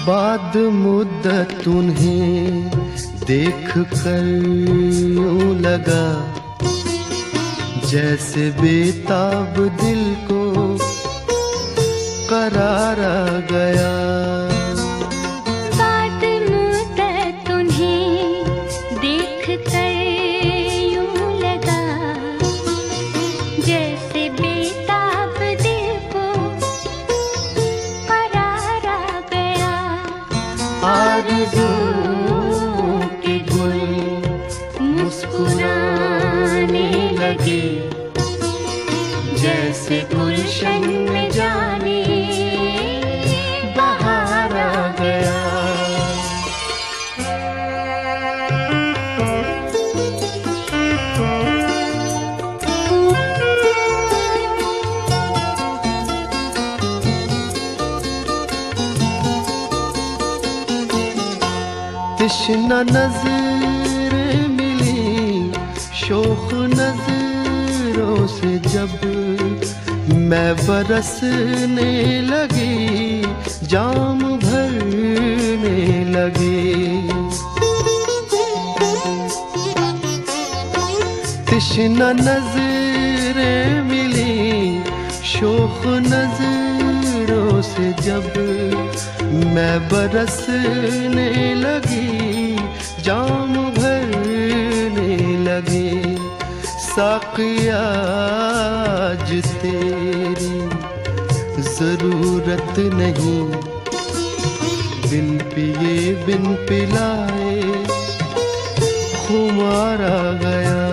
बाद मुद्दत उन्हें देख कर यूं लगा जैसे बेताब दिल को करार आ गया। बाद मुद्दत उन्हें देख कर यूं लगा जैसे बेताब दिल को करार आ गया। आरज़ू के गुल मुस्कुराने लगे जैसे गुलशन में जाने बहार आ गया। तिश्ना नजर मिली शोख नजरों से जब मैं बरसने लगी जाम भरने लगी। तिश्ना नजरें मिली शोख नजरों से जब मैं बरसने लगी जाम भरने लगी। साक़िया आज तेरी ज़रूरत नहीं, बिन पिए बिन पिलाए खुमार आ गया।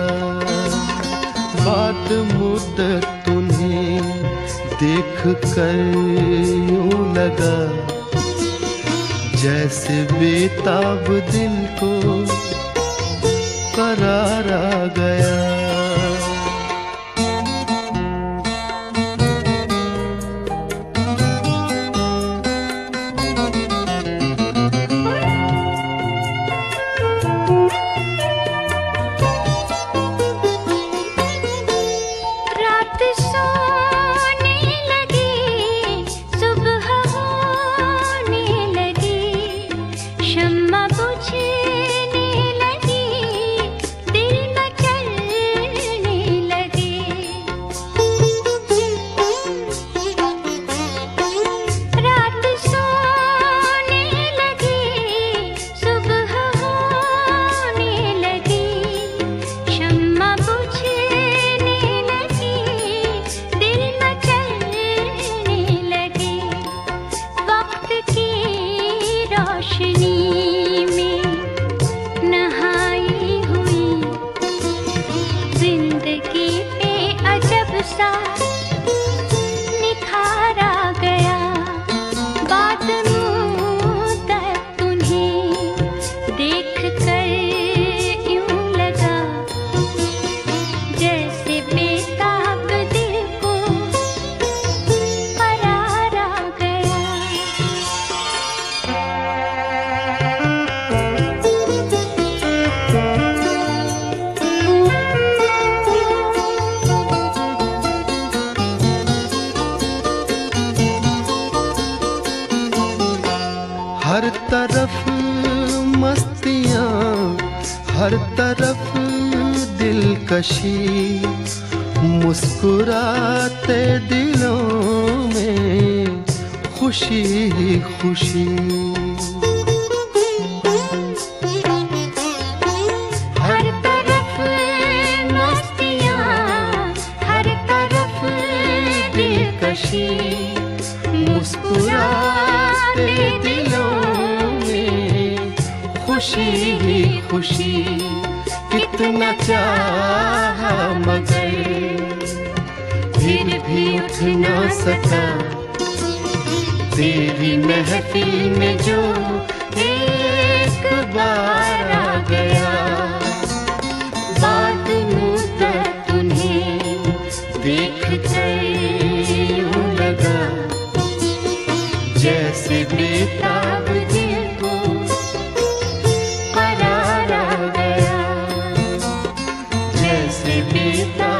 बाद मुद्दत उन्हें देख कर यूं लगा जैसे बेताब दिल को करार आ गया। हर तरफ मस्तियाँ, हर तरफ दिलकशी, मुस्कुराते दिलों में खुशी ही खुशी। हर तरफ मस्तियाँ, हर तरफ दिलकशी, मुस्कुराते दिलों में खुशी ही खुशी। कितना चाहा मगर फिर भी उठ ना सका, तेरी महफिल में जो एक बार आ गया। बाद मुद्दत उन्हें देख कर यूं लगा जैसे बेताब दिल को करार आ गया, जैसे बेताब